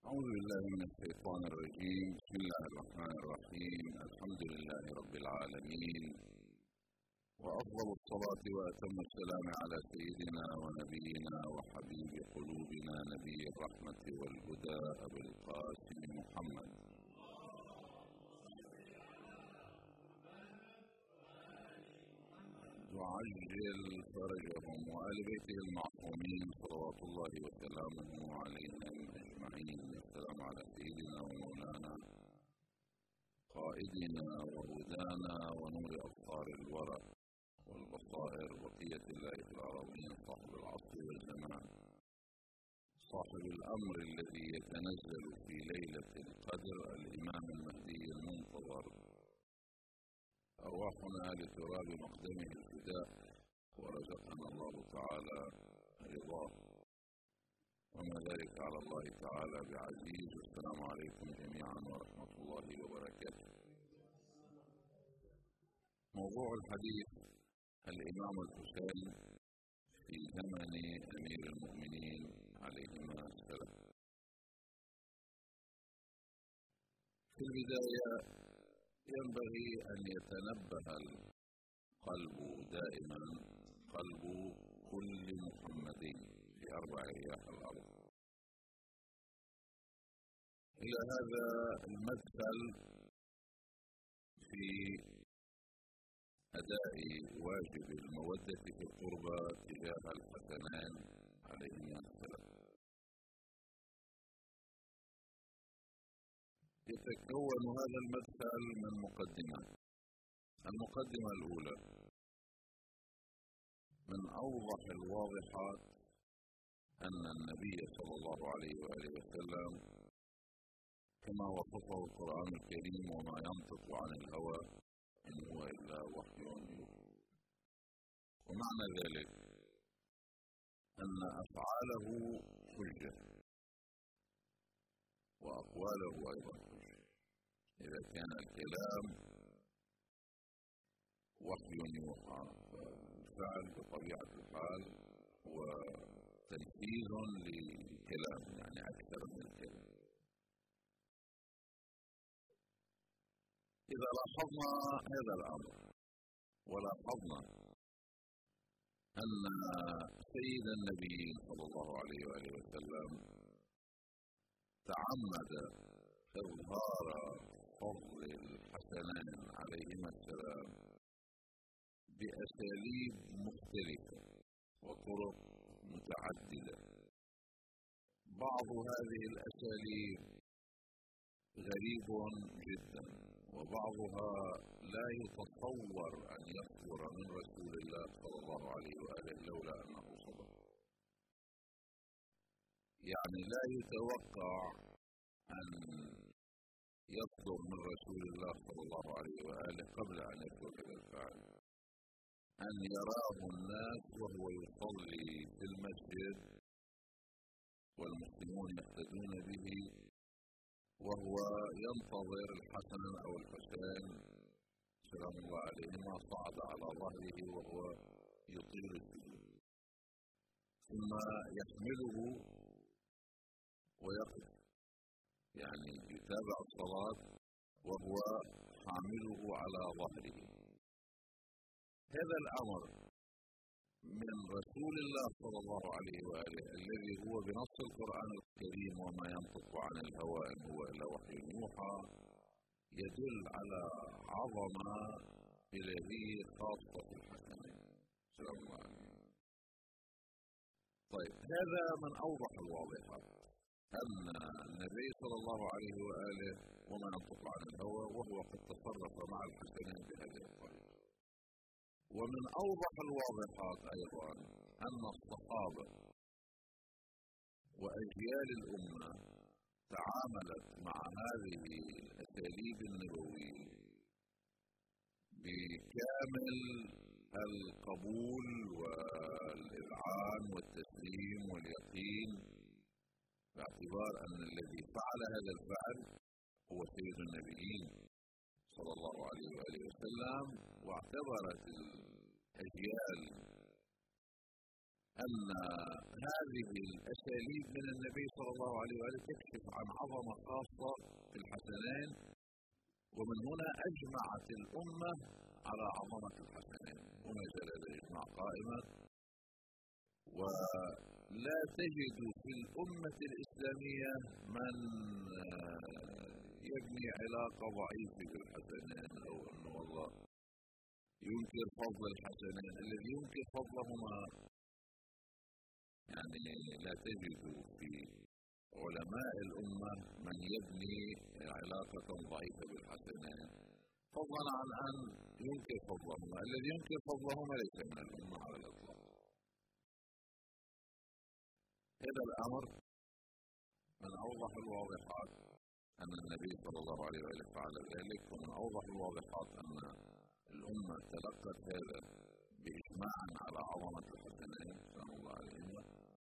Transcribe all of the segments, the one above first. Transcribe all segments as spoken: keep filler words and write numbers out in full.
أعوذ بالله من الشيطان الرجيم. بسم الله الرحمن الرحيم. الحمد لله رب العالمين، وأفضل الصلاة وأتم السلام على سيدنا ونبينا وحبيب قلوبنا نبي الرحمة والهدى أبي القاسم محمد. وعجل فرجهم وآل بيته المعصومين صلوات الله وسلامه عليهم أجمعين. السلام على سيدنا ومولانا قائدنا وهدانا ونور أبصار الورى والبصائر بقية الله في الأراضين، صاحب العصر والزمان، صاحب الأمر الذي يتنزل في ليلة القدر، الإمام المهدي المنتظر، أرواحنا لتراب مقدمه الفداء، ورزقنا الله تعالى رضاه، وما ذلك على الله تعالى بعزيز. والسلام عليكم جميعا ورحمة الله وبركاته. موضوع الحديث الإمام الحسين في زمن أمير المؤمنين عليهما السلام. في البداية ينبغي أن يتنبه القلب دائما، قلب كل محمد في أربع رياح الأرض، إلى هذا المدخل في أداء واجب المودة في القربى تجاه الحسنين عليهما السلام. يتكون هذا المدخل من مقدمات. المقدمة الأولى: من أوضح الواضحات أن النبي صلى الله عليه وآله وسلم كما وصفه القرآن الكريم: وما ينطق عن الهوى إن هو إلا وحي يوحى. ومعنى ذلك أن أفعاله حجة وأقواله أيضا حجة. إذا كان الكلام وحي يوحى، فالفعل بطبيعة الحال هو تنفيذ للكلام، يعني أكثر من الكلام. إذا لاحظنا هذا الأمر ولاحظنا أن سيد النبي صلى الله عليه وآله وسلم تعمد إظهار فضل الحسنين عليهما السلام بأساليب مختلفة وطرق متعددة. بعض هذه الأساليب غريب جدا، وبعضها لا يتصور أن يصدر من رسول الله صلى الله عليه وآله لولا أنه صدق. يعني لا يتوقع أن يصدر من رسول الله صلى الله عليه وآله قبل أن يصدر هذا الفعل، أن يراه الناس وهو يصلي في المسجد والمسلمون يقتدون به، وهو ينتظر الحسن أو الحسين سلام الله عليهما صعد على ظهره وهو يطير السجود، ثم يحمله ويقف، يعني يتابع الصلاة وهو حامله على ظهره. هذا الأمر من رسول الله صلى الله عليه وآله الذي هو بنص القرآن الكريم: وما ينطق عن الهوى إن هو إلا وحي يوحى، يدل على عظمة إلهية خاصة في الحسنين سلام الله عليه. طيب، هذا من أوضح الواضحات أن النبي صلى الله عليه وآله وما ينطق عن الهوى، وهو قد تصرف مع الحسنين بهذه الطريقة. ومن أوضح الواضحات أيضا أن الصحابة وأجيال الأمة تعاملت مع هذه الأساليب النبوية بكامل القبول والإذعان والتسليم واليقين، باعتبار أن الذي فعل هذا الفعل هو سيد النبيين صلى الله عليه وآله وسلم. واعتبرت الأجيال أن هذه الأساليب من النبي صلى الله عليه وآله تكشف عن عظمة خاصة في الحسنين، ومن هنا أجمعت الأمة على عظمة الحسنين، وما زال الإجماع قائما. ولا تجد في الأمة الإسلامية من يبني علاقة ضعيفة بالحسنين، أو أنه والله ينكر فضل الحسنين. الذي ينكر فضلهما يعني لا تجد في علماء الأمة من يبني علاقة ضعيفة بالحسنين، فضلا عن أن ينكر فضلهما. الذي ينكر فضلهما ليس من الأمة على الإطلاق. هذا الأمر من أوضح الواضحات أن النبي صلى الله عليه وآله فعل ذلك، ومن أوضح الواضحات أن الأمة تلقت هذا بإجماع على عظمة الحسنين سلام الله عليهما.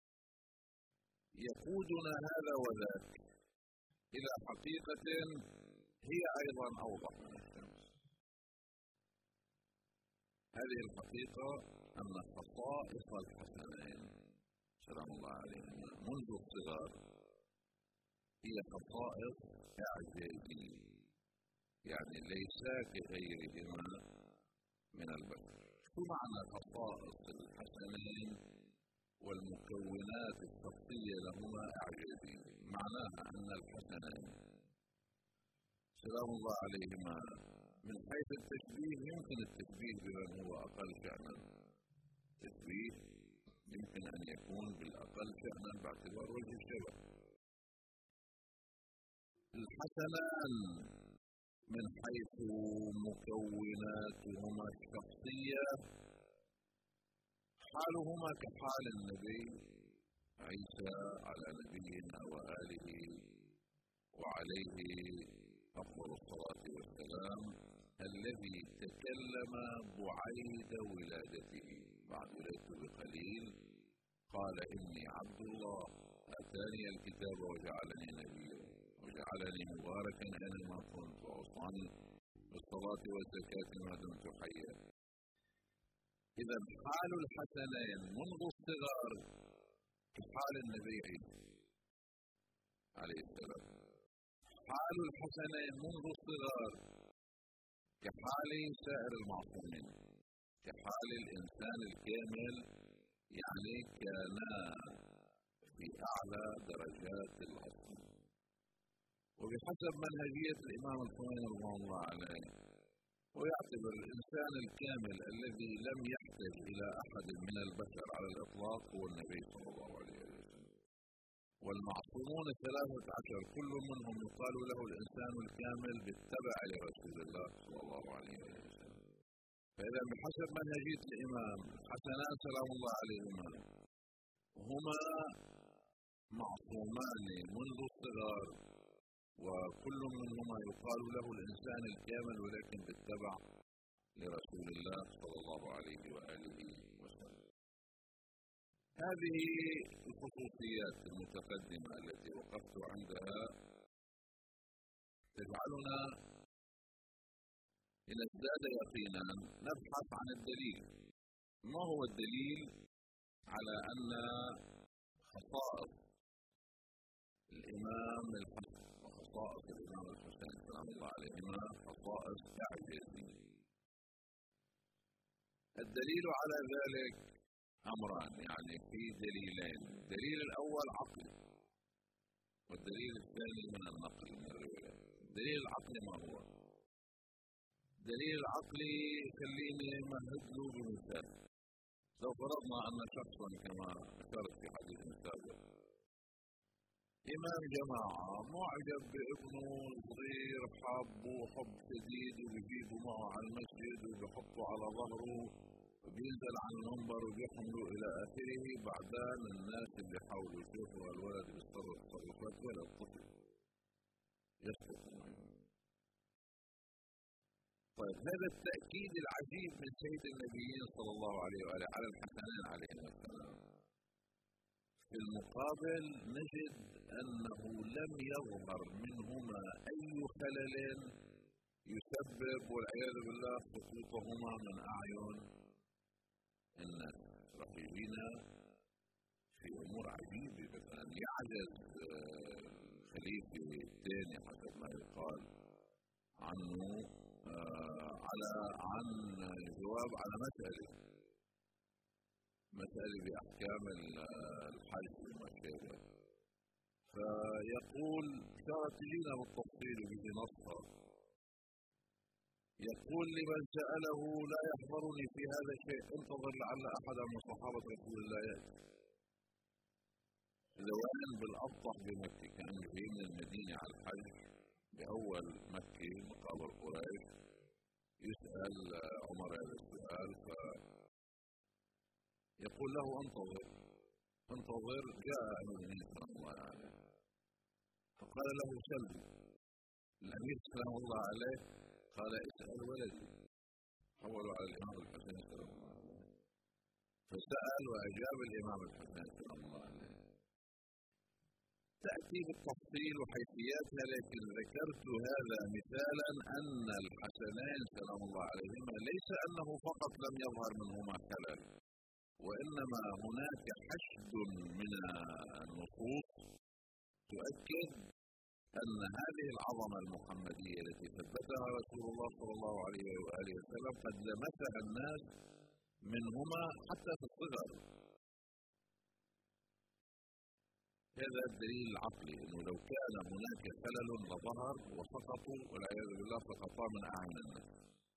يقودنا هذا وذاك إلى حقيقة هي أيضا أوضح من الشمس. هذه الحقيقة أن خصائص الحسنين سلام الله عليهما منذ الصغر هي خصائص إعجازية، يعني ليس كغيرهما من البشر. شو معنى خصائص الحسنين والمكونات الشخصية لهما إعجازية؟ معناها أن الحسنين سلام الله عليهما من حيث التشبيه يمكن التشبيه بمن هو أقل شأنا. تشبيه يمكن أن يكون بالأقل شأنا باعتبار وجه الشبه. الحسنان من حيث مكوناتهما الشخصية حالهما كحال النبي عيسى على نبينا وآله وعليه أفضل الصلاة والسلام، الذي تكلم بعيد ولادته بعد ولادته بقليل قال إني عبد الله آتاني الكتاب وجعلني نبيا وجعلني مباركا أينما كنت وأوصاني بالصلاة والزكاة ما دمت حيا. إذا حال الحسنين منذ الصغر كحال النبي عيسى عليه السلام. حال الحسنين منذ الصغر كحال سائر المعصومين، كحال الإنسان الكامل، يعني كانا في أعلى درجات الأصل. وبحسب منهجية الإمام الخميني رحمه الله عليه، ويعتبر الإنسان الكامل الذي لم يحتاج إلى أحد من البشر على الإطلاق هو النبي صلى الله عليه وسلم. والمعصومون الثلاثة عشر كل منهم يقال له الإنسان الكامل بالتبع لرسول الله صلى الله عليه وسلم. فإذا بحسب منهجية الإمام الحسنان سلام الله عليهما هما معصومان منذ الصغر، وكل منهما يقال له الإنسان الكامل ولكن بالتبع لرسول الله صلى الله عليه وآله وسلم. هذه الخصوصيات المتقدمة التي وقفت عندها تجعلنا لنزداد يقينا نبحث عن الدليل. ما هو الدليل على أن خصائص الإمام الحسن وخصائص الإمام الحسين سلام الله عليهما خصائص إعجازية؟ الدليل على ذلك أمران، يعني في دليلين. الدليل الأول عقلي، والدليل الثاني من النقل من الروايات. الدليل العقلي ما هو؟ الدليل العقلي خليني مهد له بمثال. لو فرضنا أن شخصا كما ذكرت في حديث سابق إمام جماعة معجب بابنه صغير حابه حب شديد وبيجيبه معه على المسجد وبيحطه على ظهره وبينزل عن المنبر وبيحمله إلى آخره. بعدين الناس اللي حاولوا يشوفوا الولد بيتصرف تصرفات ولا الطفل يسقط. طيب هذا التأكيد العجيب من سيد النبيين صلى الله عليه وآله على الحسنين عليهما السلام. في المقابل نجد أنه لم يظهر منهما أي خلل يسبب والعياذ بالله سقوطهما من أعين الناس. رقيبين في أمور عجيبة. مثلا يعجز الخليفة الثاني حسب ما يقال عنه على عن جواب على مسألة مسألة بأحكام الحج وما شابه، فيقول شرط لنا بالتفصيل به نصها، يقول لمن سأله لا يحضرني في هذا الشيء، انتظر لعل أحد من صحابة رسول الله يأتي. زوال بالأبطح بمكة، كان جاي من المدينة على الحج بأول مكة مقابل قريش، يسأل عمر هذا السؤال فيقول له انتظر انتظر جاء أمير سلام الله عليه فقال له سل. الأمير سلام الله عليه قال اسأل ولدي، حولوا على الإمام الحسين سلام الله عليه فسأل وأجاب الإمام الحسين سلام الله عليه. تأتي بالتفصيل وحيثياتها، لكن ذكرت هذا مثالا أن الحسنين سلام الله عليهما ليس أنه فقط لم يظهر منهما خلل، وإنما هناك حشد من النصوص تؤكد أن هذه العظمة المحمدية التي ثبتها رسول الله صلى الله عليه وآله وسلم قد لمسها الناس منهما حتى في الصغر. هذا الدليل العقلي، أنه لو كان هناك خلل لظهر وسقطوا والعياذ بالله سقطا من أعين الناس.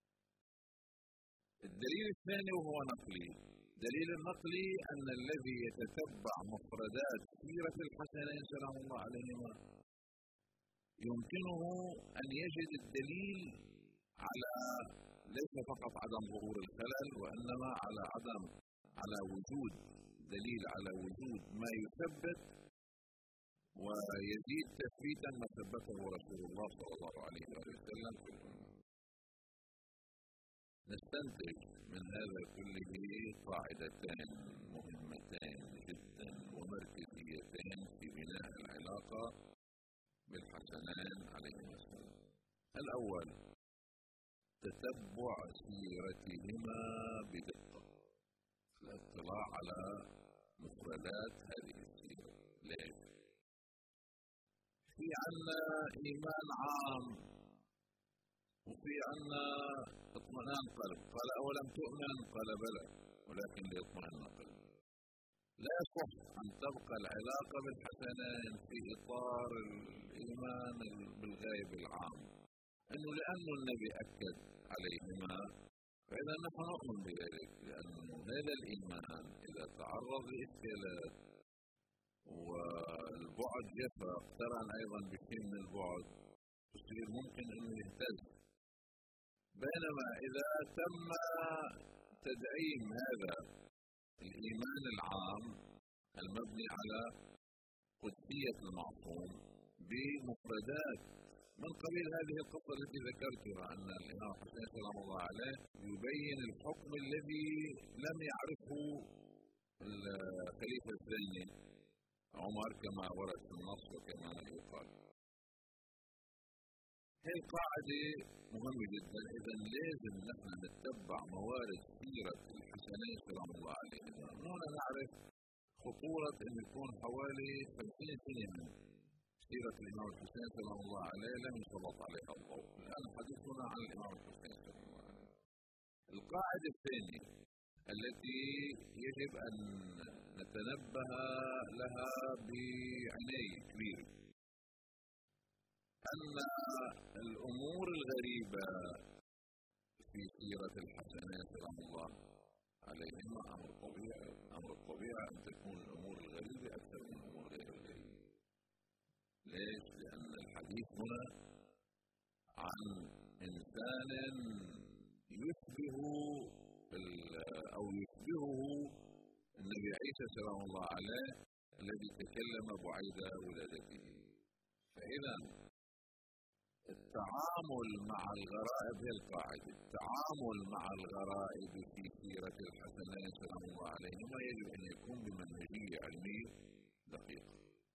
الدليل الثاني وهو نقلي. دليل النقلي أن الذي يتتبع مفردات سيرة الحسنين سلام الله عليهما يمكنه أن يجد الدليل على ليس فقط عدم ظهور الخلل، وإنما على عدم على وجود دليل على وجود ما يثبت ويزيد تثبيتا ما ثبته رسول الله صلى الله عليه وسلم في الأمة. نستنتج من هذا كله قاعدتين مهمتين جدا ومركزيتين في بناء العلاقة بالحسنين عليهما السلام. الأول تتبع سيرتهما بدقة، الاطلاع على مفردات هذه السيرة. ليش؟ في عنا إيمان عام وفي عنا اطمئنان قلب. قال أولم تؤمن؟ قال بلى ولكن ليطمئن قلب. لا يصح أن تبقى العلاقة بالحسنين في إطار الإيمان بالغيب العام، أنه لأنه النبي أكد عليهما فإذا نحن نؤمن بذلك، لأنه هذا الإيمان إذا تعرض لإشكالات والبعد جفا اقترن أيضا بشيء من البعد تصير ممكن أنه يهتز. بينما إذا تم تدعيم هذا الإيمان العام المبني على قدسية المعصوم بمفردات من قبيل هذه القصة التي ذكرتها، أن الإمام الحسين سلام الله عليه يبين الحكم الذي لم يعرفه الخليفة الثاني عمر كما ورد في النص وكما يقال. هذه القاعدة مهمة جدا. إذا لازم نحن نتبع موارد سيرة الحسنين سلام الله عليهما. هنا نعرف خطورة أن يكون حوالي خمسين سنة من سيرة الإمام الحسين سلام الله عليه لم يسلط عليها الضوء. الآن حديثنا عن الإمام الحسين سلام الله عليه. القاعدة الثانية التي يجب أن نتنبه لها بعناية كبيرة أن الأمور الغريبة في سيرة الحسنين سلام الله عليهما أمر طبيعي. أمر الطبيعي أن تكون الأمور الغريبة أكثر من الأمور غير الغريبة. ليش؟ لأن الحديث هنا عن إنسان يشبه أو يشبهه النبي عيسى سلام الله عليه الذي تكلم بعيد ولادته. فإذا التعامل مع الغرائب هي القاعدة. التعامل مع الغرائب في سيرة الحسنين سلام الله عليهما يجب أن يكون بمنهجية علمية دقيقة،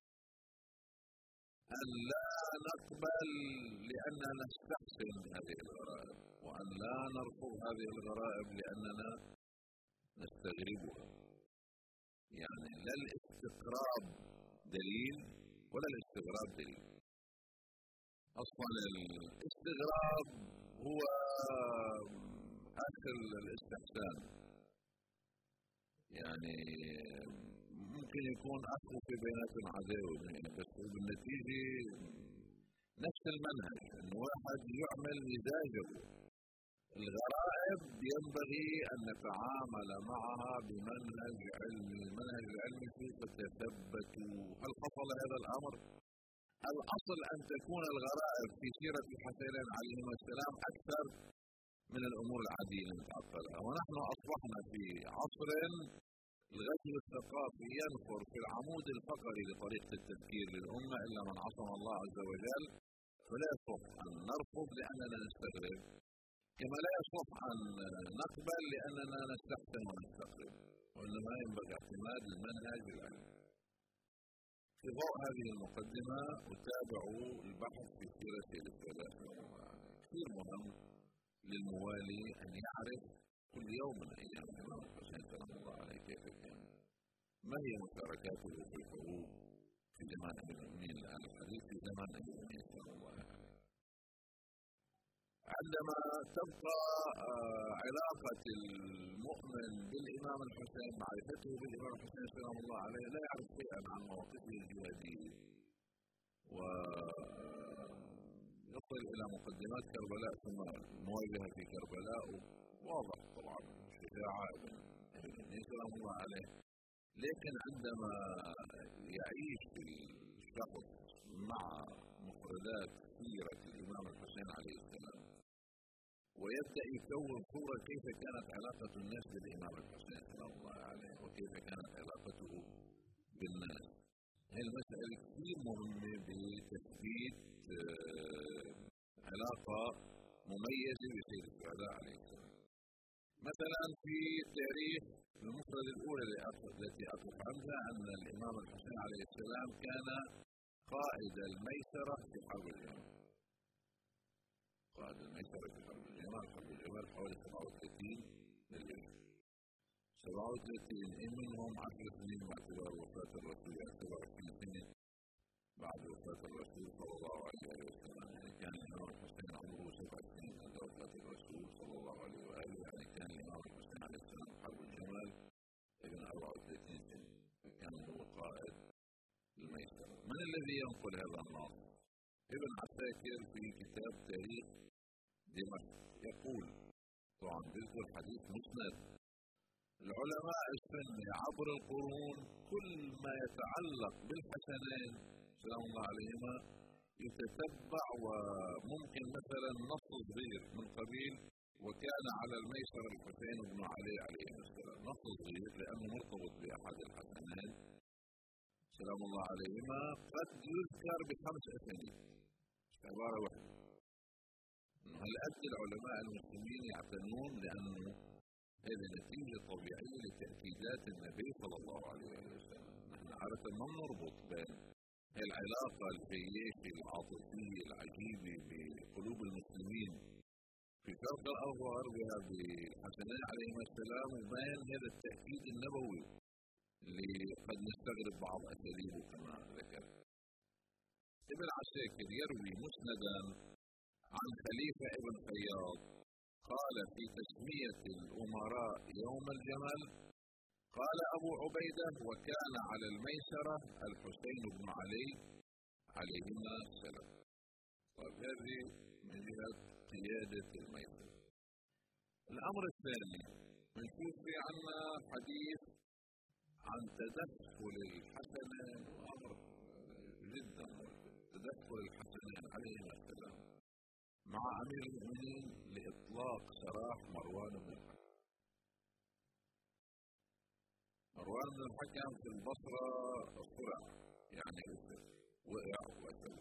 أن لا نقبل لأننا نستحسن هذه الغرائب، وأن لا نرفض هذه الغرائب لأننا نستغربها. يعني لا الاستقراب دليل ولا الاستغراب دليل. أصلا الاستغراب هو أصل الاستحسان، يعني ممكن يكون أخو في بيناتهم عداوة، بس بالنتيجة نفس المنهج، إنه واحد يعمل مزاجه. الغرائب ينبغي أن نتعامل معها بمنهج علمي، المنهج العلمي كيف تثبتوا. هل حصل هذا الأمر؟ الأصل أن تكون الغرائب في سيرة الحسنين عليهما السلام أكثر من الأمور العادية المتعطلة، ونحن أصبحنا في عصر الغزو الثقافي ينخر في العمود الفقري لطريقة التفكير للأمة، إلا من عصم الله عز وجل. فلا يصح أن نرفض لأننا نستغرب، كما لا يصح أن نقبل لأننا نستحسن ونستغرب، وإنما ينبغي اعتماد المنهج العلمي. في ضوء هذه المقدمة أتابع البحث في سيرة سيد الثلاثة. كثير مهم للموالي أن يعرف كل يوم من أيام الإمام الحسين سلام الله عليه كيف كان، ما هي مشاركاته في الحروب في زمان أمير المؤمنين الآن الحديث في زمان أمير المؤمنين سلام الله عليه. عندما تبقى علاقة المؤمن بالإمام الحسين، معرفته بالإمام الحسين سلام الله عليه، لا يعرف شيئا عن مواقفه الجهادية، ويصل إلى مقدمات كربلاء ثم المواجهة في كربلاء، واضح طبعا شجاعة ابن المؤمنين سلام الله عليه. لكن عندما يعيش الشخص مع مفردات سيرة الإمام الحسين عليه السلام ويبدأ يكون صورة كيف كانت علاقة الناس بالإمام الحسين سلام الله عليه وكيف كانت علاقته بالناس، هذه المسألة كثير مهمة بتثبيت علاقة مميزة بسيد الشهداء عليه السلام. مثلا في تاريخ المفردة الأولى التي أقف عنها أن الإمام الحسين عليه السلام كان قائد الميسرة في حرب الجمل. قائد الميسرة في حرب الجمل، حرب الجمل حوالي سبعة وثلاثين للجيش، سبعة وثلاثين منهم عشر سنين باعتبار وفاة الرسول، يعني سبعة وعشرين سنة بعد وفاة الرسول صلى الله عليه وسلم. يعني كان الإمام الحسين عمره سبع سنين عند وفاة الرسول صلى الله عليه وآله، يعني كان الإمام الحسين عليه السلام في حرب الجمل ابن أربعة وثلاثين سنة، كان هو قائد الميسرة. من الذي ينقل هذا النص؟ ابن عساكر في كتاب تاريخ دمشق يقول، طبعا بذكر حديث مسند، العلماء السنة عبر القرون كل ما يتعلق بالحسنين سلام الله عليهما يتتبع، وممكن مثلا نص صغير من قبيل وكان على الميسر الحسين بن علي عليه السلام، نص صغير لأنه مرتبط بأحد الحسنين سلام الله عليهما قد يذكر بخمس أسانيد، عبارة واحدة. هل أدى العلماء المسلمين يعتنون لأنه هذه نتيجة طبيعية لتأكيدات النبي صلى الله عليه وسلم. نحن عادة ما نربط بين العلاقة الجياشة العاطفية العجيبة بقلوب المسلمين في شرق الأرض وغربها بالحسنين عليهما السلام وبين هذا التأكيد النبوي اللي قد نستغرب بعض أساليبه كما ذكر. ابن عساكر يروي مسندا عن خليفة ابن خياط قال في تسمية الأمراء يوم الجمل، قال أبو عبيدة وكان على الميسرة الحسين بن علي عليهما السلام. طيب هذه من جهة قيادة الميسرة. الأمر الثاني بنشوف في عنا حديث عن تدخل الحسنين، وأمر جدا تدخل الحسنين عليهما السلام مع أمير المؤمنين لإطلاق سراح مروان بن الحكم. مروان بن الحكم في البصرة صرع، يعني وقع وقتل.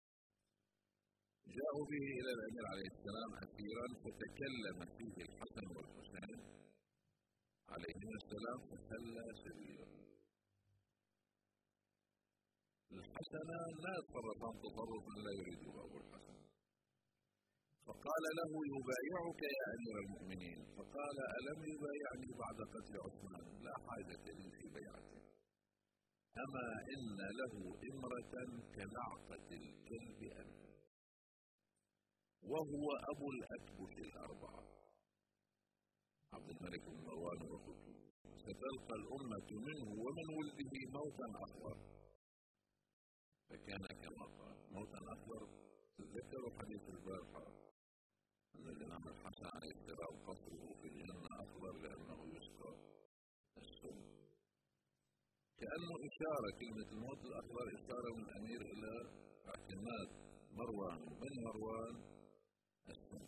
جاءوا به إلى الأمير عليه السلام أخيرا فتكلم فيه الحسن والحسين عليهما السلام فخلى سبيله. الحسنان لا يتصرفان تصرفا لا يريده أبو الحسن، فقال له يبايعك يا أمير المؤمنين، فقال ألم يبايعني بعد قتل عثمان؟ لا حاجة لي في بيعته. أما إن له إمرة كنعقة الكلب أنفا، وهو أبو الأكبش الأربعة عبد الملك بن مروان وخته، ستلقى الأمة منه ومن ولده موتا أخضر. فكان كما قال موتا أخضر. تذكروا حديث البارحة أن الإمام الحسن عليه السلام قصره في الجنة أخضر لأنه يسقى السم. كأنه إشارة، كلمة الموت الأخضر إشارة من الأمير إلى حاكمات مروان وبني مروان السم.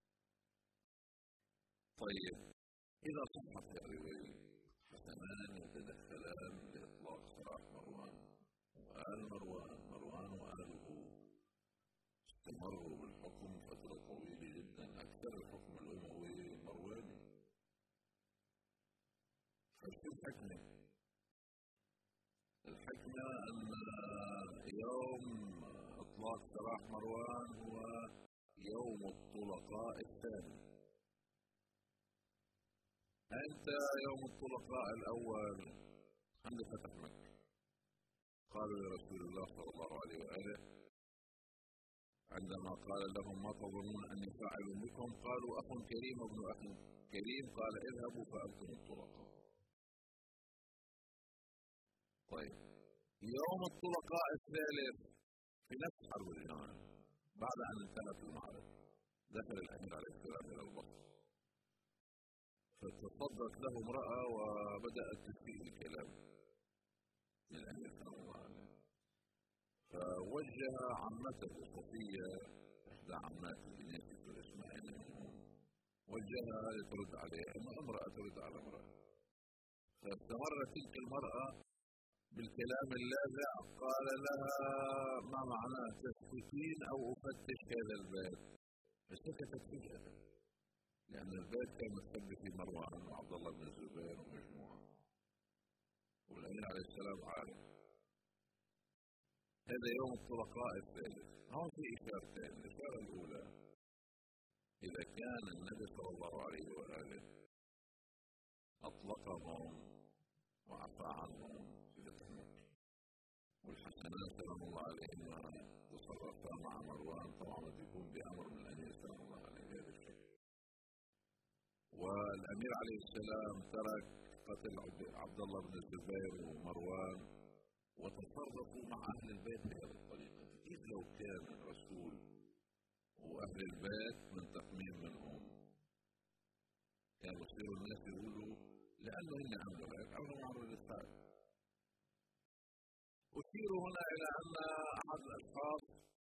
طيب، إذا صحت الرواية حسنان يتدخلان لإطلاق سراح مروان وآل مروان. مروان وآله استمروا بالحكم فترة طويلة جدا، أكثر الحكم الأموي مرواني. فشو الحكمة؟ الحكمة أن يوم إطلاق سراح مروان هو يوم الطلقاء الثاني. أنت يوم الطلقاء الأول عند فتح مكة قالوا لرسول الله صلى الله عليه وآله عندما قال لهم ما تظنون أني فاعل بكم؟ قالوا أخ كريم ابن أخ كريم. قال اذهبوا فأنتم الطلقاء. طيب، يوم الطلقاء الثالث في نفس حرب الجمال بعد أن انتهت المعركة دخل الأمير عليه السلام إلى البصره، فتصدت له امرأة وبدأت تسيء الكلام للأمير صلى الله عليه وسلم، فوجه عمته صفية إحدى عمات الناس الإسماعيل وجهها لترد عليه، أما امرأة ترد على امرأة. فاستمرت تلك المرأة بالكلام اللاذع، قال لها ما معناه تسكتين أو أفتش هذا الباب؟ فسكتت فجأة لأن البيت كان مستخبي في مروان وعبد الله بن الزبير ومجموعة، والأمير عليه السلام عارف. هذا يوم الطلقاء الثالث. هون في إشارتين. الإشارة الأولى إذا كان النبي صلى الله عليه وآله أطلقهم وعفى عنهم في فتح مكة، والحسنان سلام الله عليهما تصرفا مع مروان، طبعا يكون بأمر من الأمير سلام الله عليه بهذا الشكل. والأمير عليه السلام ترك قتل عبد الله بن الزبير ومروان وتصرفوا مع أهل البيت بهذه الطريقة. كيف لو كان الرسول وأهل البيت منتقمين منهم؟ كانوا يصيروا الناس يقولوا لأنه هم عملوا هيك عملوا عملوا الإسلام. أشير هنا إلى أن أحد الأشخاص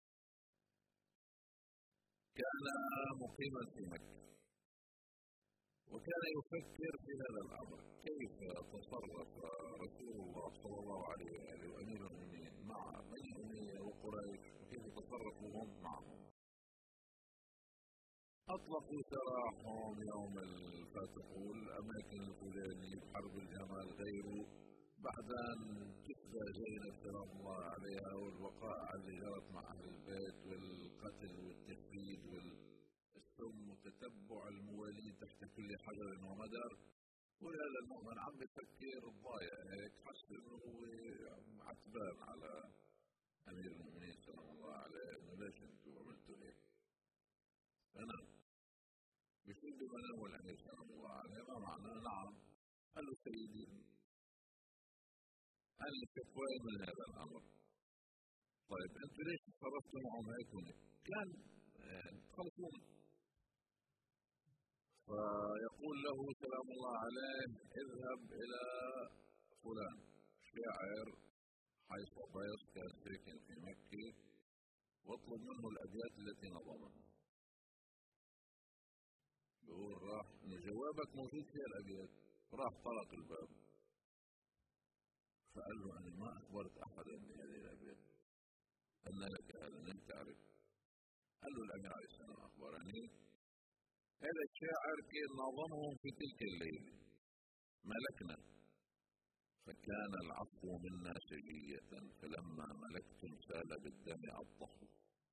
كان مقيما في مكة وكان يفكر في هذا الأمر، كيف تصرف رسول الله صلى الله عليه وآله وأمير المؤمنين مع بني أمية وقريش وكيف تصرفوا هم معهم. أطلقوا سراحهم يوم الفتح والأماكن الفلانية بحرب الجمال غيره، بعد أن تفدى زينب سلام الله عليها والوقائع اللي جرت مع أهل البيت والقتل والتفريد والسم وتتبع المواليد تحت كل حجر ومدر. وهذا المؤمن عم بفكر ضايع هيك، حس انه هو عتبان على امير المؤمنين سلام الله عليه انه ليش انتم عملتوا هيك. انا بشوف بمنام الامير سلام الله عليه ما معناه نعم. قال له سيدي قال لي وين من هذا الامر؟ طيب انتوا ليش تصرفتوا معهم هيك هيك؟ كان تخلصون. فيقول له سلام الله عليه اذهب الى فلان شاعر حي صبيص كان ساكن في مكة واطلب منه الابيات التي نظمها. بيقول راح انه جوابك موجود فيها الابيات، راح طرق الباب فقال له انا ما اخبرت احدا بهذه الابيات، ان لك هذا لم تعرف. قال له الامير عليه السلام اخبرني هذا الشاعر كان نظمهم في تلك الليلة ملكنا، فكان العفو منا سجية، فلما ملكتم سال بالدم أبطحوا،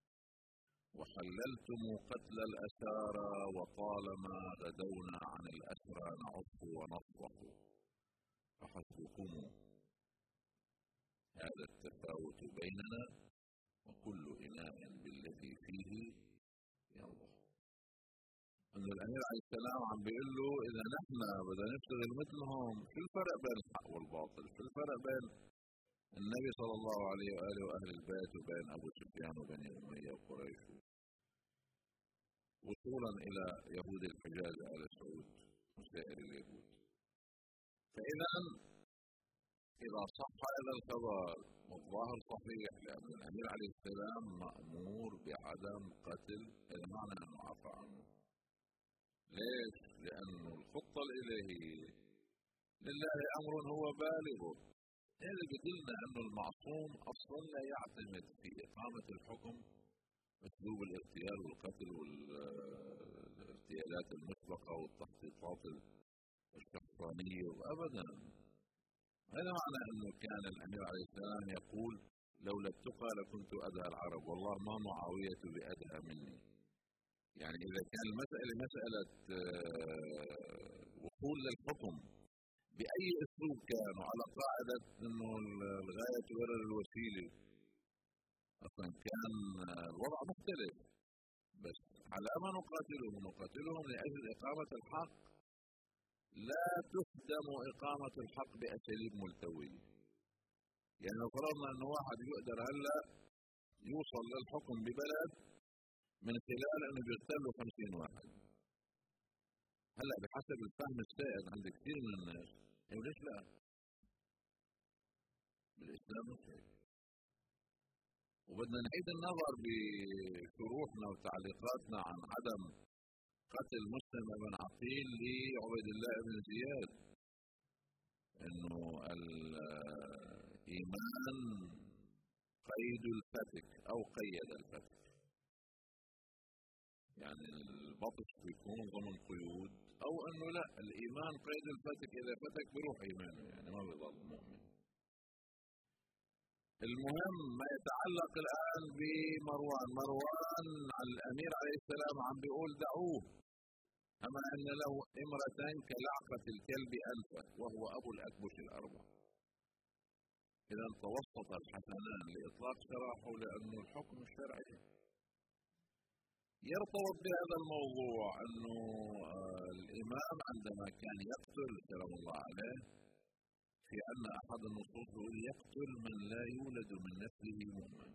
وحللتم قتل الأسارى وطالما غدونا عن الأسرى نعف ونصرخ، فحسبكم هذا التفاوت بيننا وكل إناء بالذي فيه ينضح. أن الأمير عليه السلام عم بيقول له إذا نحن بدنا نشتغل مثلهم، شو الفرق بين الحق والباطل؟ شو الفرق بين النبي صلى الله عليه وآله وأهل البيت وبين أبو سفيان وبني أمية وقريش، وصولا إلى يهود الحجاز آل سعود وسائر اليهود؟ فإذا إذا صح هذا الخبر والظاهر صحيح، لأن الأمير عليه السلام مأمور بعدم قتل المعنى أنه عفى عنه. ليش؟ لأن الخطة الإلهية لله أمر هو بالغه. هذا بدلنا أن المعصوم أصلا لا يعتمد في إقامة الحكم أسلوب الاغتيال والقتل والاغتيالات المسبقة والتخطيطات الشخصانية، وأبدا. هذا معنى أنه كان الأمير عليه السلام يقول لولا التقى لكنت أدهى العرب، والله ما معاوية بأدهى مني. يعني إذا كان المسألة مسألة وصول للحكم بأي أسلوب كان وعلى قاعدة أنه الغاية تبرر الوسيلة، أصلا كان الوضع مختلف. بس على ما نقاتلهم نقاتلهم لأجل إقامة الحق، لا تخدم إقامة الحق بأساليب ملتوية. يعني لو فرضنا أنه واحد يقدر هلا يوصل للحكم ببلد من خلال أنه بيغتال له خمسين واحد، هلا بحسب الفهم السائد عند كثير من الناس، يعني ليش لا؟ بالإسلام مصري. وبدنا نعيد النظر بشروحنا وتعليقاتنا عن عدم قتل مسلم بن عقيل لعبيد الله بن زياد، انه الايمان قيد الفتك او قيد الفتك. يعني البطش بيكون ضمن قيود، او انه لا، الايمان قيد الفتك، اذا فتك بروح ايمانه، يعني ما بيضل مؤمن. المهم ما يتعلق الآن بمروان. مروان الأمير عليه السلام عم بيقول دعوه، أما أن له امرتين كلعقة الكلب أنفه وهو أبو الأكبش الأربع. إذا توسط الحسنان لإطلاق سراحه، لأنه الحكم الشرعي يرتبط بهذا الموضوع. أنه الإمام عندما كان يقتل سلام الله عليه، في أن أحد النصوص يقول يقتل من لا يولد من نسله مؤمن،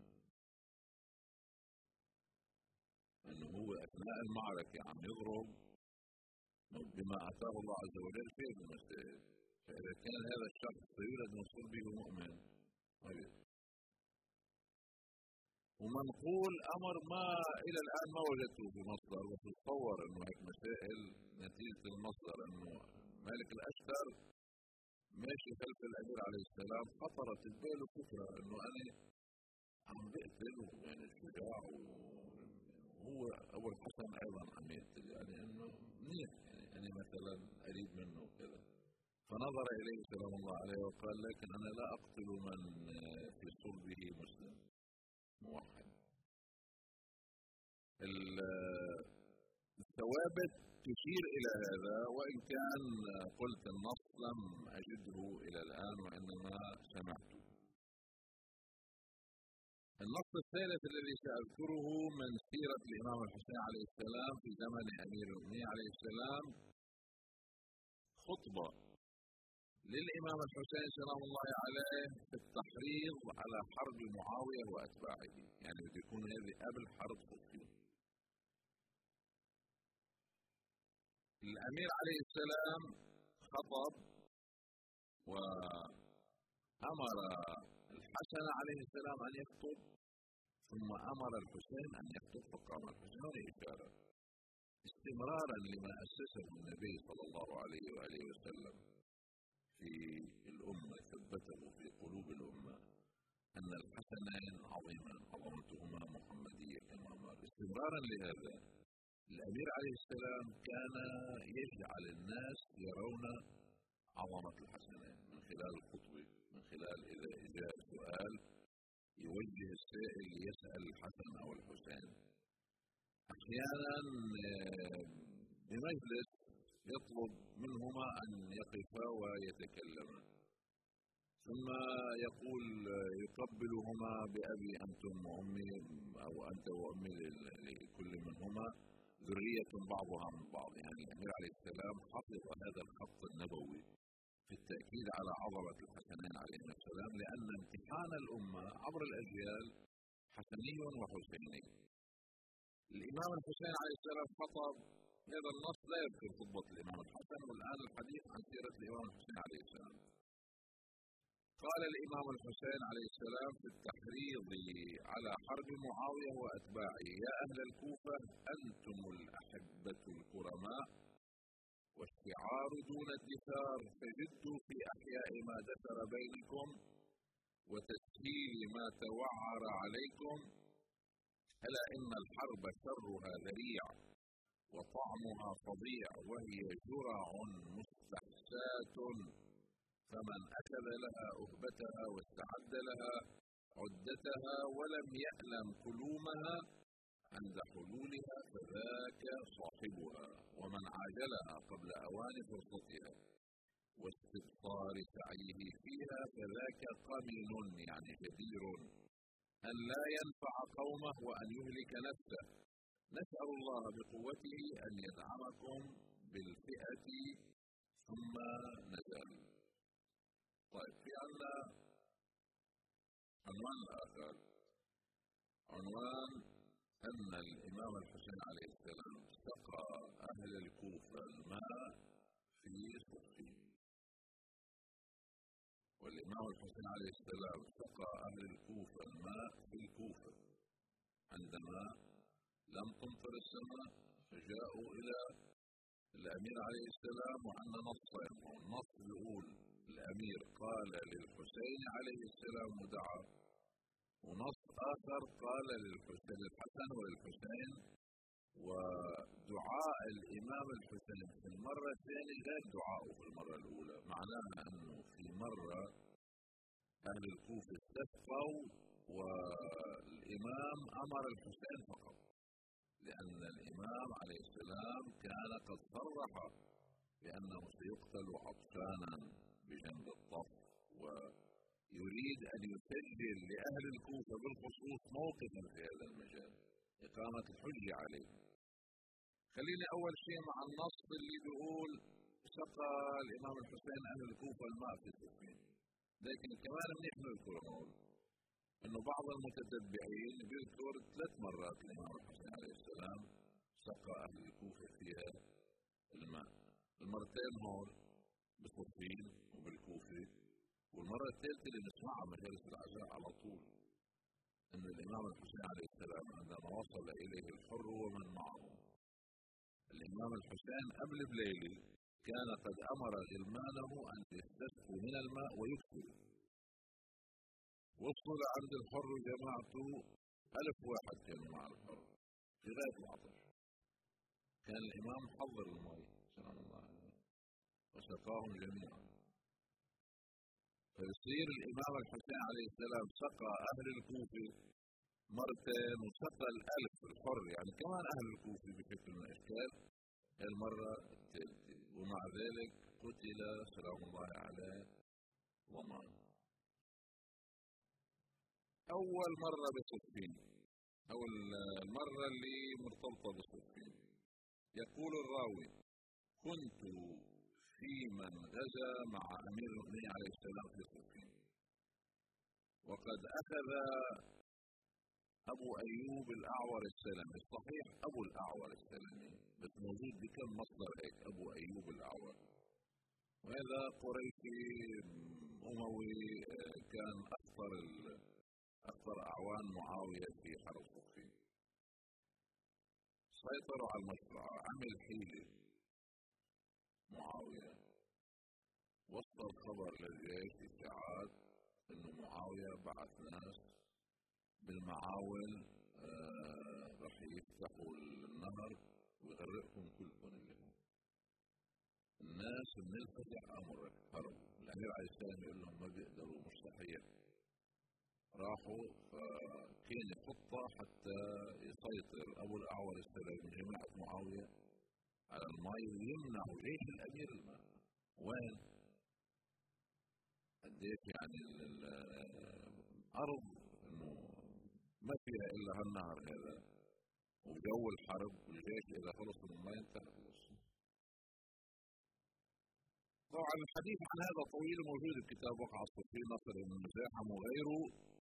أنه هو أثناء المعركة عم يضرب بما أتاه الله عز وجل في المسائل، فإذا كان هذا الشخص يولد من صلبه مؤمن طيب. ومنقول أمر ما إلى الآن ما وجدته في مصدر، وتتصور أنه هيك مسائل نتيجة المصدر أنه مالك الأشتر ماشي خلف الأمير عليه السلام، خطرت بباله فكرة أنه أنا عم بقتل، يعني الشجاع، وهو أبو الحسن أيضا عم يقتل، يعني أنه منيح، يعني أنا مثلا قريب منه وكذا. فنظر إليه سلام الله عليه وقال لكن أنا لا أقتل من في صلبه مسلم موحد. الثوابت تشير إلى هذا، وإن كان قلت النص لم أجده إلى الآن وإنما سمعته. النص الثالث الذي سأذكره من سيرة الإمام الحسين عليه السلام في زمن أمير المؤمنين عليه السلام، خطبة للإمام الحسين سلام الله عليه في التحريض على حرب معاوية وأتباعه، يعني بيكون هذه قبل حرب صفين. الأمير عليه السلام خطب وأمر الحسن عليه السلام أن يخطب، ثم أمر الحسين أن يخطب، فقام الحسين. هذه إشارة استمرارا لما أسسه النبي صلى الله عليه وآله وسلم في الأمة، ثبته في قلوب الأمة أن الحسنين عظيمان، عظمتهما محمدية كما أمر. استمرارا لهذا الأمير عليه السلام كان يجعل الناس يرون عظمة الحسنين من خلال الخطبة، من خلال إذا جاء سؤال يوجه السائل يسأل الحسن أو الحسين. أحيانا بمجلس يطلب منهما أن يقفا ويتكلما، ثم يقول يقبلهما بأبي أنتم وأمي أو أنت وأمي لكل منهما ذرية بعضها من بعض. يعني الأمير عليه السلام حفظ هذا الخط النبوي في التأكيد على عظمة الحسنين عليهما السلام، لأن امتحان الأمة عبر الأجيال حسني وحسيني. الإمام الحسين عليه السلام خطب، هذا النص لا يذكر خطبة الإمام الحسن، والآن الحديث عن سيرة الإمام الحسين عليه السلام. قال الإمام الحسين عليه السلام في التحريض على حرب معاوية وأتباعه: يا أهل الكوفة أنتم الأحبة الكرماء، والشعار دون الدثار، فجدوا في أحياء ما دثر بينكم وتسهيل ما توعر عليكم. ألا إن الحرب شرها ذريع وطعمها فظيع، وهي جرع مستحسات، فمن أخذ لها أهبتها واستعد لها عدتها ولم يألم كلومها عند حلولها فذاك صاحبها، ومن عاجلها قبل أوان فرصتها واستبصار سعيه فيها فذاك قمن، يعني جدير أن لا ينفع قومه وأن يهلك نفسه. نسأل الله بقوته أن يدعمكم بالفئة. ثم نزل. طيب، في عندنا عنوان آخر، عنوان أن الإمام الحسين عليه السلام سقى أهل الكوفة الماء في صفين. والإمام الحسين عليه السلام سقى أهل الكوفة الماء في الكوفة عندما لم تمطر السماء، فجاءوا إلى الأمير عليه السلام وعندنا نصين. النص يقول الأمير قال للحسين عليه السلام ودعا، ونص آخر قال للحسين الحسن وللحسين، ودعاء الإمام الحسين في المرة الثانية غير دعاءه في المرة الأولى. معناها أنه في مرة أهل الكوفة استسقوا والإمام أمر الحسين فقط، لأن الإمام عليه السلام كان قد صرح بأنه سيقتل عطشانا بجنب الطف، ويريد أن يسجل لأهل الكوفة بالخصوص موقفا في هذا المجال، إقامة الحجة عليه. خليني أول شيء مع النص اللي بيقول سقى الإمام الحسين أهل الكوفة الماء في صفين. لكن كمان منيح نذكر هون إنه بعض المتتبعين بيذكر ثلاث مرات الإمام الحسين عليه السلام سقى أهل الكوفة فيها الماء. المرتين هون بصفين وبالكوفة، والمرة الثالثة اللي نسمعها مجالس العزاء على طول إن الإمام الحسين عليه السلام عندما وصل إليه الحر ومن معه، الإمام الحسين قبل بليلة كان قد أمر غلمانه أن يستسقوا من الماء ويكثروا. وصل عند الحر جماعته ألف واحد كانوا مع الحر في غاية العطش. كان الإمام حضر الماء سلام الله عليه وسقاهم جميعا. فيصير الإمام الحسين عليه السلام سقى أهل الكوفة مرتين وسقى الألف الحر، يعني كمان أهل الكوفة بشكل من الأشكال المرة الثالثة، ومع ذلك قتل سلام الله عليه ومات. أول مرة بصفين، أو المرة اللي مرتبطة بصفين، يقول الراوي: كنت في من غزا مع أمير المؤمنين عليه السلام في صفين، وقد أخذ أبو أيوب الأعور السلمي. الصحيح أبو الأعور السلمي، بس موجود بكم مصدر هيك أبو أيوب الأعور، وهذا قريشي أموي كان أكثر أكثر أعوان معاوية في حرب صفين. سيطروا على المشرع، عمل حيلة معاوية، وصل خبر للجيش إشاعات إنه معاوية بعث ناس بالمعاول آه رح يفتحوا النهر ويغرقكم كلكم اللي هون. الناس من الفتح أمر هرب. الأمير عليه السلام يقول لهم ما بيقدروا، مستحيل. راحوا، فكان خطة حتى يسيطر أبو الأعور السلمي من جماعة معاوية على الماء ويمنعوا جيش الأمير الماء. وين؟ قديش يعني الأرض إنه ما فيها إلا هالنهر هذا، وجو الحرب والجيش إذا خلص من الماء انتهى. طبعا الحديث عن هذا طويل، موجود في كتاب وقع الصفين نصر بن مزاحم وغيره.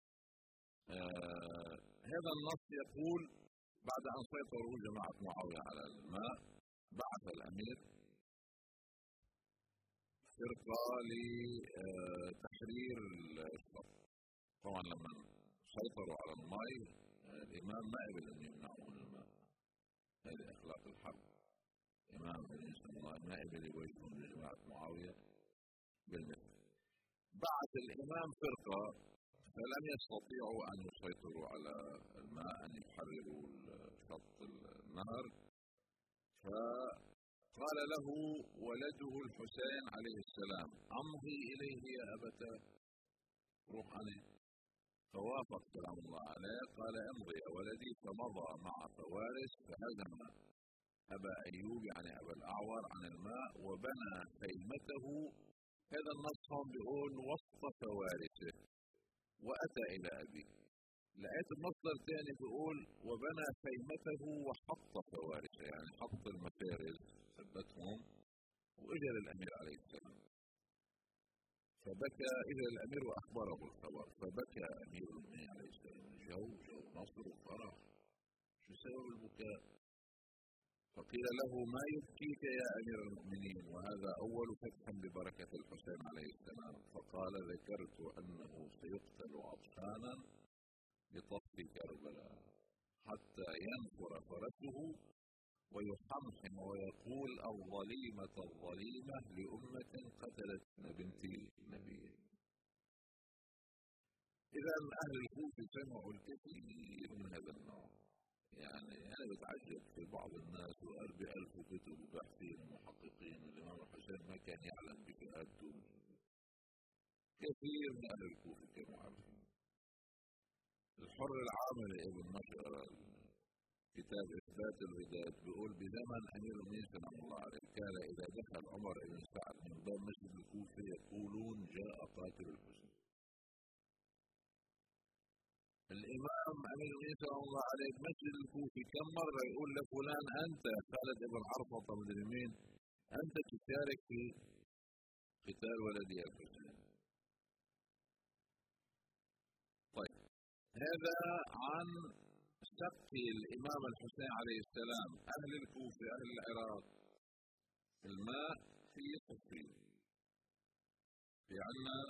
آه هذا النص يقول: بعد أن سيطروا جماعة معاوية على الماء بعث الأمير فرقة لتحرير الشط. طبعا لما سيطروا على الماء الإمام ما قبل أن يمنعون الماء، هذه أخلاق الحرب. الإمام ما قبل يوجهون لجماعة معاوية بالمثل. بعث الإمام فرقة فلم يستطيعوا أن يسيطروا على الماء، أن يحرروا شط النهر. فقال له ولده الحسين عليه السلام: أمضي إليه يا أبتاه، روح عنه. فوافق سلام الله عليه، قال: امضي يا ولدي. فمضى مع فوارس فهزم أبا أيوب يعني أبا الأعور عن الماء وبنى خيمته. هذا النص هم بيقول وسط فوارسه وأتى إلى أبيه. لقيت المصدر الثاني بيقول وبنى خيمته وحط فوارسه، يعني حط المفارس ثبتهم وإجا للأمير عليه السلام. فبكى إلى الأمير وأخبره الخبر، فبكى أمير المؤمنين عليه السلام. جو جو نصر وفرح، شو سبب البكاء؟ فقيل له: ما يبكيك يا أمير المؤمنين وهذا أول فتح ببركة الحسين عليه السلام؟ فقال: ذكرت أنه سيقتل عطشانا بطف كربلاء حتى ينفر فرسه ويحمحم ويقول: الظليمة الظليمة لأمة قتلت بنتي النبي. إذا أهل الكوفة سمعوا الكثير من هذا النوع. يعني أنا بتعجب في بعض الناس وأربع ألف كتب وباحثين ومحققين الإمام الحسين ما كان يعلم بشهادته. كثير من أهل الكوفة كانوا عارفين. الحر العامل ابن مشعر كتاب إثبات الرداد بيقول: بزمن أمير المؤمنين سلام الله عليه كان إذا دخل عمر بن سعد من باب مسجد الكوفة يقولون: جاء قاتل الحسين. الإمام أمير المؤمنين سلام الله عليه مسجد الكوفة كم مرة يقول لفلان: أنت خالد بن عرفة من مين؟ أنت تشارك في قتال ولدي الحسين. طيب، هذا عن سقي الإمام الحسين عليه السلام أهل الكوفة أهل العراق الماء في صفين. في عنا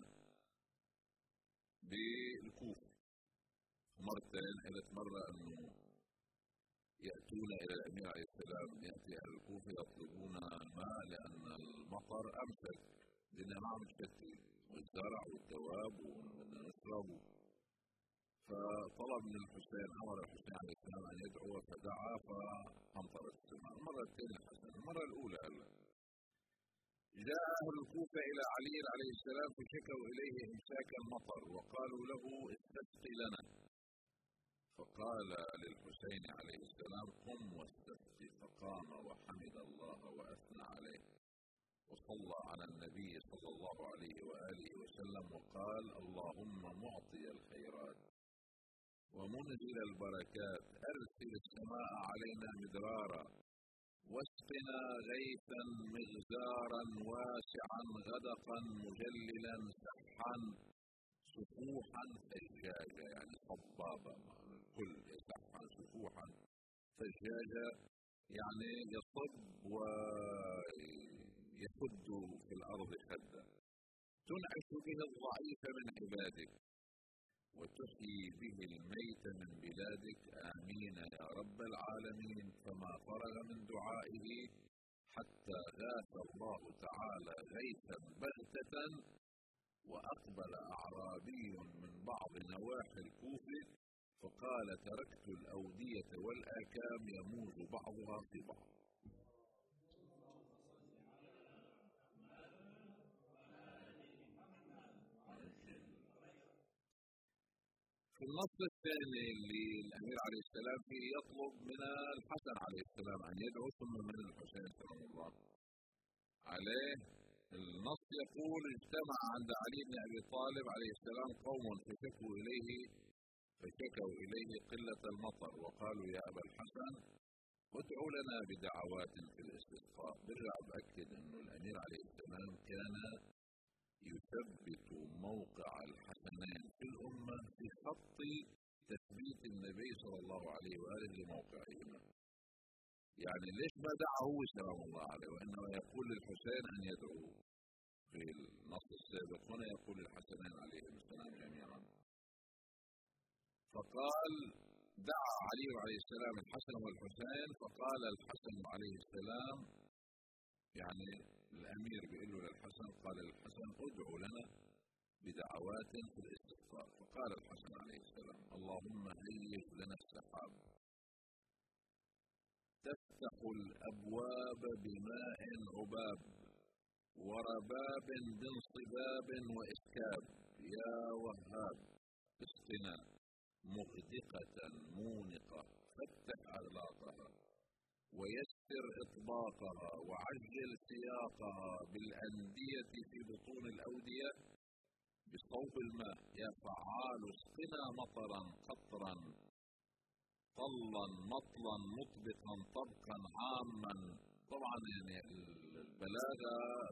بالكوفة مرتين، إذا مرة أنه يأتون إلى الأمير عليه السلام، يأتي أهل الكوفة يطلبون الماء لأن المطر أمسك لنا ما عم تشتي والزرع والدواب وبدنا نشرب. فطلب من الحسين، أمر الحسين عليه السلام أن يدعو فدعا فأمطرت السماء. المرة الثانية حسن، المرة الأولى هلا جاء أهل الكوفة إلى علي عليه السلام فشكوا إليه إمساك المطر وقالوا له: استسقي لنا. فقال للحسين عليه السلام: قم واستسقي. فقام وحمد الله وأثنى عليه وصلى على النبي صلى الله عليه وآله وسلم وقال: اللهم معطي الخيرات ومنزل البركات أرسل السماء علينا مدرارا واسقنا غيثا مغزارا واسعا غدقا مجللا سحا سفوحا ثجاجا، يعني صبابا الكل سحا سفوحا ثجاجا، يعني يصب ويخد في الأرض خدا، تنعش به الضعيف من عبادك وتحيي به الميت من بلادك، آمين يا رب العالمين. فما فرغ من دعائه حتى غاث الله تعالى غيثا بغتة، وأقبل أعرابي من بعض نواحي الكوفة فقال: تركت الأودية والآكام يموج بعضها في بعض. في النص الثاني اللي الأمير عليه السلام فيه يطلب من الحسن عليه السلام أن يدعو ثم من الحسين سلام الله عليه النص يقول: اجتمع عند علي بن أبي طالب عليه السلام قوم فشكوا إليه فشكوا إليه قلة المطر، وقالوا: يا أبا الحسن ادع لنا بدعوات في الاستسقاء. برجع بأكد أنه الأمير عليه السلام كان يثبت موقع الحسنين في الأمة في خط تثبيت النبي صلى الله عليه وآله لموقعهما. يعني ليش ما دعا هو سلام الله عليه، وإنما يقول للحسين أن يدعو. في النص السابق هنا يقول للحسنين عليهم السلام جميعا. فقال: دعا علي عليه السلام الحسن والحسين، فقال الحسن عليه السلام، يعني الأمير بيقول له للحسن، قال للحسن: ادعو لنا بدعوات في الاستسقاء. فقال الحسن عليه السلام: اللهم هيئ لنا السحاب تفتح الأبواب بماء عباب ورباب بانصباب وإسكاب، يا وهاب اسقنا مغدقة مونقة فتح أغلاقها ويسر إطباقها وعجل سياقها بالأندية في بطون الأودية بصوب الماء، يا فعال اسقنا مطرا قطرا طلا مطلا مطبقا طبقا عاما. طبعا يعني البلاغة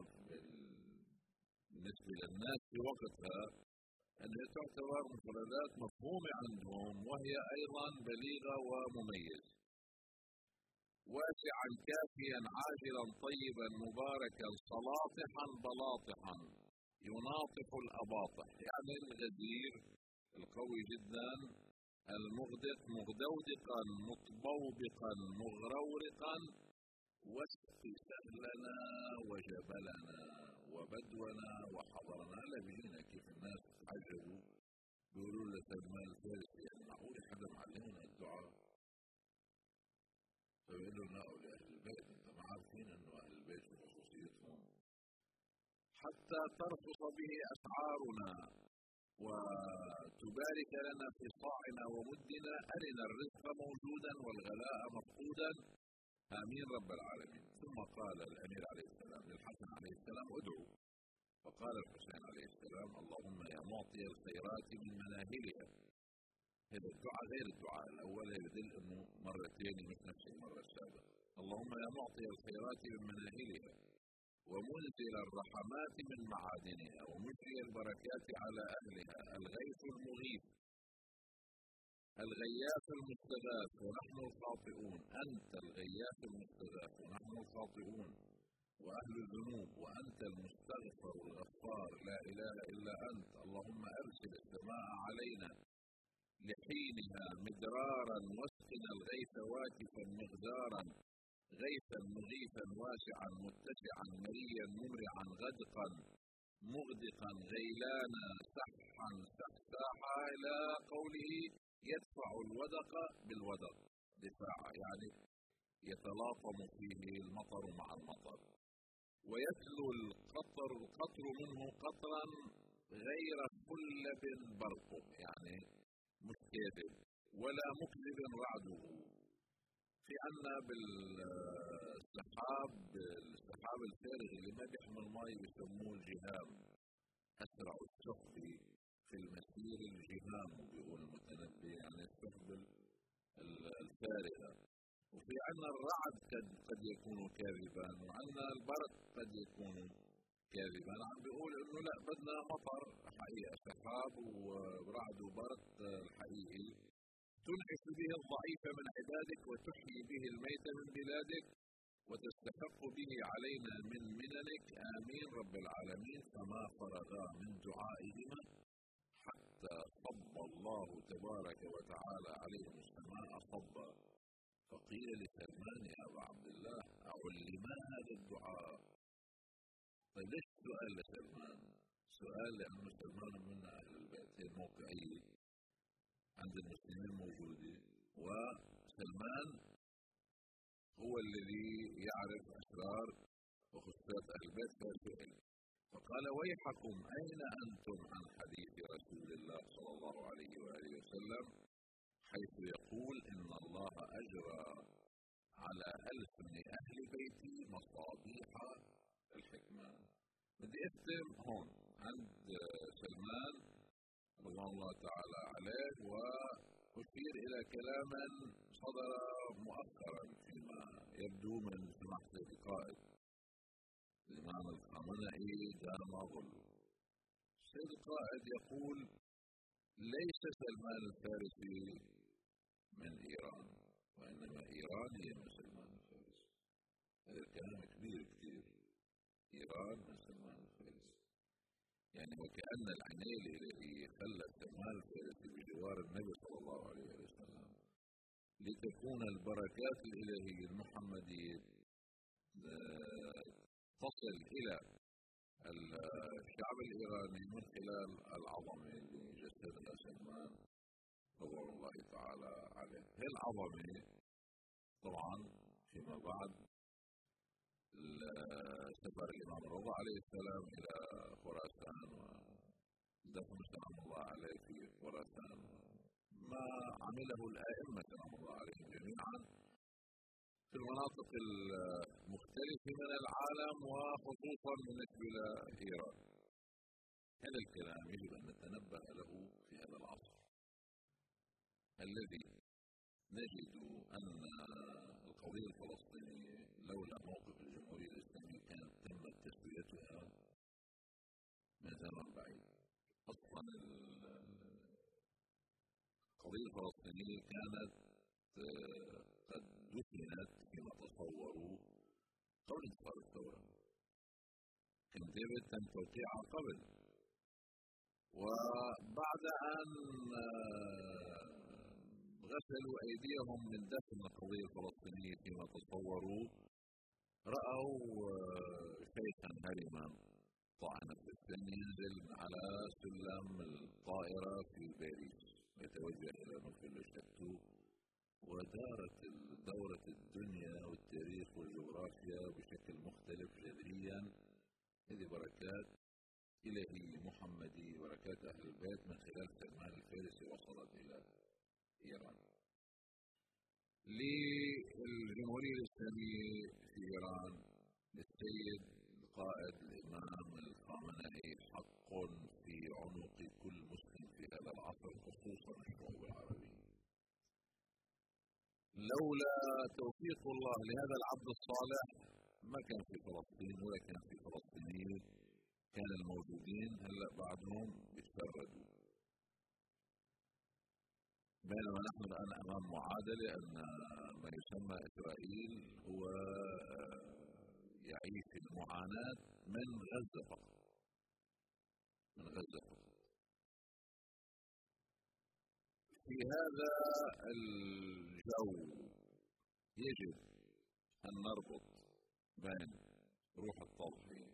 بالنسبة للناس في وقتها أنها تعتبر مفردات مفهومة عندهم، وهي أيضا بليغة ومميزة. واسعا كافيا عاجلا طيبا مباركا صلاطحا بلاطحا يناطح الأباطح، يعني الغزير القوي جدا، المغدق مغدودقا مطبوبقا مغرورقا، واسق سهلنا وجبلنا وبدونا وحضرنا. هلا بيجينا كيف الناس تعجبوا بيقولوا له سلمان الفارسي: يعني معقول حدا معلمنا الدعاء؟ فبيقول له: لا، لأهل البيت، انت ما عارفين انه اهل البيت خصوصيتهم. حتى ترخص به اسعارنا وتبارك لنا في صاعنا ومدنا، أرنا الرزق موجودا والغلاء مفقودا، آمين رب العالمين. ثم قال الأمير عليه السلام للحسن عليه السلام: ادعو. فقال الحسين عليه السلام: اللهم يا معطي الخيرات من مناهلها. هذا الدعاء غير الدعاء الأول، يدل أنه مرتين مش نفس المرة السابقة. اللهم يا معطي الخيرات من مناهلها ومنزل الرحمات من معادنها ومجري البركات على أهلها، الغيث المغيث الغياث المستغاث ونحن الخاطئون، أنت الغياث المستغاث ونحن الخاطئون وأهل الذنوب، وأنت المستغفر الغفار، لا إله إلا أنت. اللهم أرسل السماء علينا لحينها مدرارا واسقنا الغيث واكفا مغزارا، غيثا مغيثا واسعا متسعا مريا ممرعا غدقا مغدقا غيلانا سحا سحساحا، إلى قوله: يدفع الودق بالودق دفاعا، يعني يتلاطم فيه المطر مع المطر. ويتلو القطر القطر منه قطرا غير خلب برقه، يعني مش كاذب ولا مكذب رعده. في عنا بالسحاب السحاب الفارغ اللي ما بيحمل مي بيسموه الجهام، أسرع السحب في المسير الجهام بيقول المتنبي، يعني السحب الفارغة. وفي عنا الرعد قد قد يكون كاذبا، وعنا البرق قد يكون كاذبا. عم بيقول انه لا، بدنا مطر حقيقة، سحاب ورعد وبرق الحقيقي، تنعش به الضعيف من عبادك وتحيي به الميت من بلادك وتستحق به علينا من مننك، آمين رب العالمين. فما فرغا من دعائهما حتى صب الله تبارك وتعالى عليهم السماء صبا. فقيل لسلمان: يا أبا عبد الله، أعلما هذا الدعاء؟ طيب ليش سؤال لسلمان؟ سؤال لأنه سلمان من أهل البيت، هي الموقعية عند المسلمين موجودة، وسلمان هو الذي يعرف أسرار وخصوصيات أهل البيت فسئل. فقال: ويحكم أين أنتم عن حديث رسول الله صلى الله عليه وآله وسلم حيث يقول: إن الله أجرى على ألسن أهل بيتي مصابيح الحكمة. بدي أختم هون عند سلمان رضوان الله تعالى عليه، وأشير إلى كلام صدر مؤخرا فيما يبدو من سماحة القائد الإمام الخامنئي دام ظله. السيد القائد يقول: ليس سلمان الفارسي من إيران، وإنما إيران هي من سلمان الفارسي. هذا الكلام كبير كثير. إيران من سلمان الفارسي، يعني وكأن العناية الإلهية خلت سلمان الفارسي بجوار النبي صلى الله عليه وسلم لتكون البركات الإلهية المحمدية تصل إلى الشعب الإيراني من خلال العظمة اللي جسدها سلمان رضوان الله تعالى عليه. هذه العظمة طبعا فيما بعد سفر الإمام الرضا عليه السلام إلى خراسان ودفن سلام الله عليه في خراسان، ما عمله الآئمة سلام الله عليهم جميعا في المناطق المختلفة من العالم وخصوصا بالنسبة إلى إيران. هذا الكلام يجب أن نتنبه له في هذا العصر الذي نجد أن القضية الفلسطينية لولا موقف الجمهورية الإسلامية كانت تمت تسويتها من زمن بعيد. أصلا القضية الفلسطينية كانت قد دفنت فيما تصوروا قبل انتصار الثورة. كان ديفيد تم توقيعها قبل، وبعد أن غسلوا أيديهم من دفن القضية الفلسطينية فيما تصوروا، رأوا شيخا هرما طعن في السن ينزل على سلم الطائرة في باريس يتوجه إلى مفل الشتو، ودارت دورة الدنيا والتاريخ والجغرافيا بشكل مختلف جذريا. هذه بركات إلهية محمدية، بركات أهل البيت من خلال سلمان الفارسي وصلت إلى إيران. للجمهورية الإسلامية في إيران السيد القائد الإمام الخامنئي حق في عنق كل مسلم في هذا العصر، خصوصا الشعوب العربية. لولا توفيق الله لهذا العبد الصالح ما كان في فلسطين ولا كان في فلسطينيين. كان الموجودين هلا بعدهم يتفردوا، بينما نحن الآن أمام معادلة أن ما يسمى إسرائيل هو يعيش المعاناة من غزة فقط، من غزة فقط. في هذا الجو يجب أن نربط بين روح التضحية،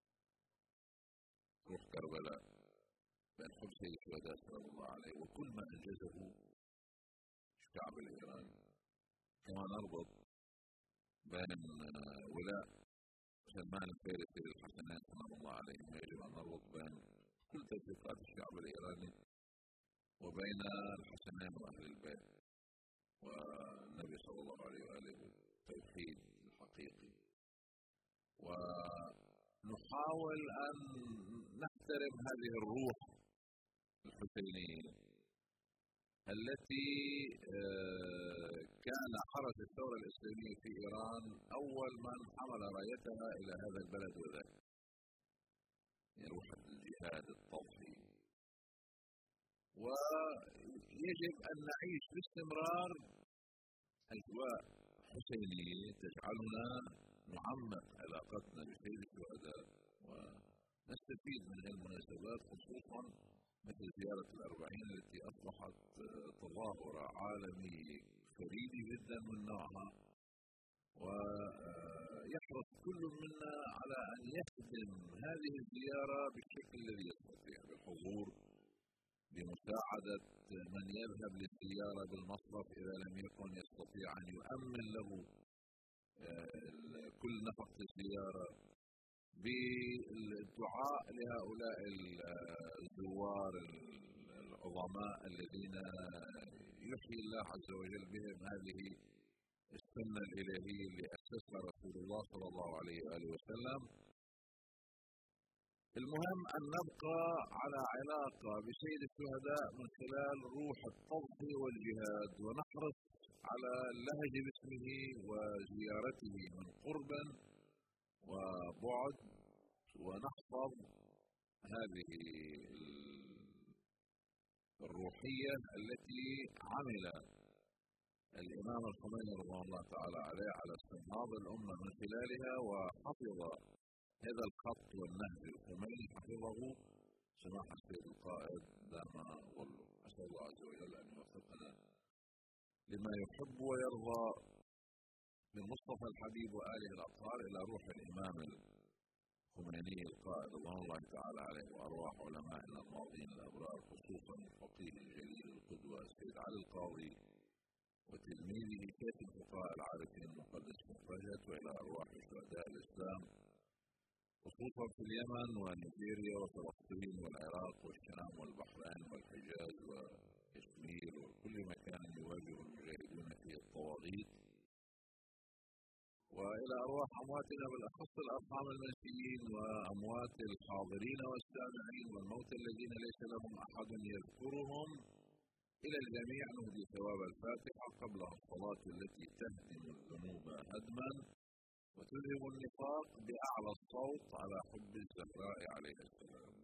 روح كربلاء، بين حب سيد الشهداء صلى الله عليه وكل ما أنجزه الشعب الإيراني. كما نربط بين ولاء سلمان الفارسي للحسنين صلى الله عليه، يجب أن نربط بين كل تطبيقات الشعب الإيراني وبين الحسنين وأهل البيت والنبي صلى الله عليه وآله بالتوحيد الحقيقي، ونحاول أن نحترم هذه الروح الحسينية التي كان حرس الثورة الإسلامية في إيران أول من حمل رايتها إلى هذا البلد وذاك، يعني روح الجهاد التضحية. ويجب أن نعيش باستمرار أجواء حسينية تجعلنا نعمق علاقتنا بسيد الشهداء ونستفيد من هذه المناسبات، خصوصا مثل زيارة الأربعين التي أصبحت تظاهرة عالمية فريدة جدا من نوعها، ويحرص كل منا على أن يخدم هذه الزيارة بالشكل الذي يستطيع، بالحضور، بمساعدة من يذهب للزيارة بالمصرف إذا لم يكن يستطيع أن يؤمن له كل نفقة الزيارة، بالدعاء لهؤلاء الزوار العظماء الذين يحيي الله عز وجل بهم هذه السنة الإلهية اللي أسسها رسول الله صلى الله عليه وآله وسلم. المهم أن نبقى على علاقة بسيد الشهداء من خلال روح التضحية والجهاد، ونحرص على اللهج باسمه وزيارته من قرب وبعد، ونحفظ هذه الروحية التي عمل الإمام الخميني رضوان الله تعالى عليه على استنهاض الأمة من خلالها، وحفظ هذا الخط والنهج الخميني حفظه سماحة السيد القائد دام ظله. أسأل الله عز وجل أن يوفقنا لما يحب ويرضى للمصطفى الحبيب وآله الأطهار إلى روح الإمام الخميني القائد رضوان الله تعالى عليه، وأرواح علمائنا الماضين الأبرار، خصوصا الفقيه الجليل القدوة السيد علي القاضي وتلميذه كيف الفقهاء العارفين المقدس مفرجت، وإلى أرواح شهداء الإسلام خصوصا في اليمن ونيجيريا وفلسطين والعراق والشام والبحرين والحجاز وكشمير وكل مكان يواجه المجاهدون فيه الطواغيت، وإلى أرواح أمواتنا بالأخص الأرحام المنسيين وأموات الحاضرين والسامعين والموتى الذين ليس لهم أحد يذكرهم. إلى الجميع نهدي ثواب الفاتحة قبل الصلاة التي تهدم الذنوب هدما وتذهب النفاق بأعلى الصوت على حب الزهراء عليه السلام.